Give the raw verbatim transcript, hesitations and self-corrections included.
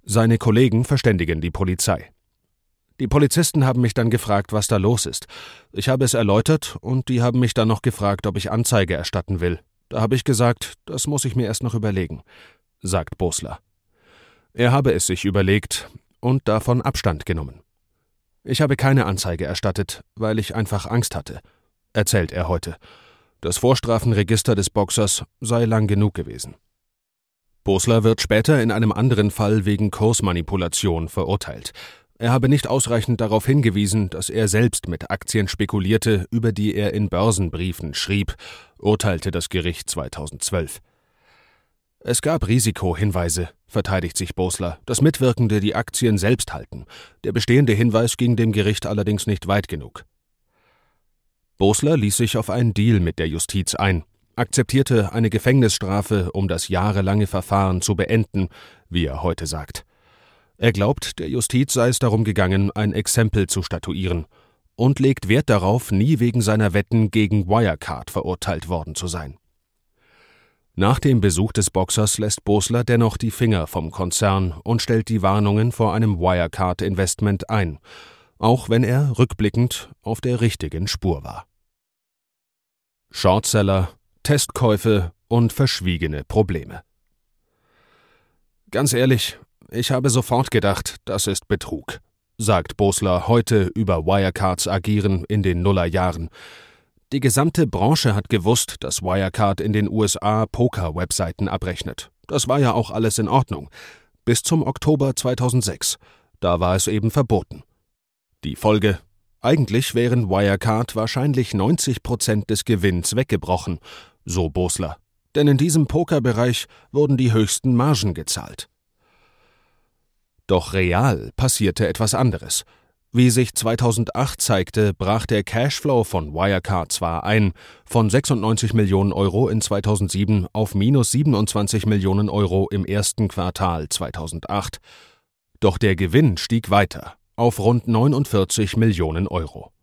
Seine Kollegen verständigen die Polizei. Die Polizisten haben mich dann gefragt, was da los ist. Ich habe es erläutert und die haben mich dann noch gefragt, ob ich Anzeige erstatten will. Da habe ich gesagt, das muss ich mir erst noch überlegen, sagt Boßler. Er habe es sich überlegt und davon Abstand genommen. Ich habe keine Anzeige erstattet, weil ich einfach Angst hatte, erzählt er heute. Das Vorstrafenregister des Boxers sei lang genug gewesen. Boßler wird später in einem anderen Fall wegen Kursmanipulation verurteilt. Er habe nicht ausreichend darauf hingewiesen, dass er selbst mit Aktien spekulierte, über die er in Börsenbriefen schrieb, urteilte das Gericht zweitausendzwölf. Es gab Risikohinweise, verteidigt sich Boßler, dass Mitwirkende die Aktien selbst halten. Der bestehende Hinweis ging dem Gericht allerdings nicht weit genug. Boßler ließ sich auf einen Deal mit der Justiz ein, akzeptierte eine Gefängnisstrafe, um das jahrelange Verfahren zu beenden, wie er heute sagt. Er glaubt, der Justiz sei es darum gegangen, ein Exempel zu statuieren und legt Wert darauf, nie wegen seiner Wetten gegen Wirecard verurteilt worden zu sein. Nach dem Besuch des Boxers lässt Boßler dennoch die Finger vom Konzern und stellt die Warnungen vor einem Wirecard-Investment ein, auch wenn er rückblickend auf der richtigen Spur war. Shortseller, Testkäufe und verschwiegene Probleme. Ganz ehrlich, ich habe sofort gedacht, das ist Betrug, sagt Boßler heute über Wirecards Agieren in den Nullerjahren. Die gesamte Branche hat gewusst, dass Wirecard in den U S A Poker-Webseiten abrechnet. Das war ja auch alles in Ordnung. Bis zum Oktober zweitausendsechs. Da war es eben verboten. Die Folge? Eigentlich wären Wirecard wahrscheinlich neunzig Prozent des Gewinns weggebrochen, so Boßler. Denn in diesem Pokerbereich wurden die höchsten Margen gezahlt. Doch real passierte etwas anderes. Wie sich zweitausendacht zeigte, brach der Cashflow von Wirecard zwar ein, von sechsundneunzig Millionen Euro in zweitausendsieben auf minus siebenundzwanzig Millionen Euro im ersten Quartal zweitausendacht. Doch der Gewinn stieg weiter auf rund neunundvierzig Millionen Euro.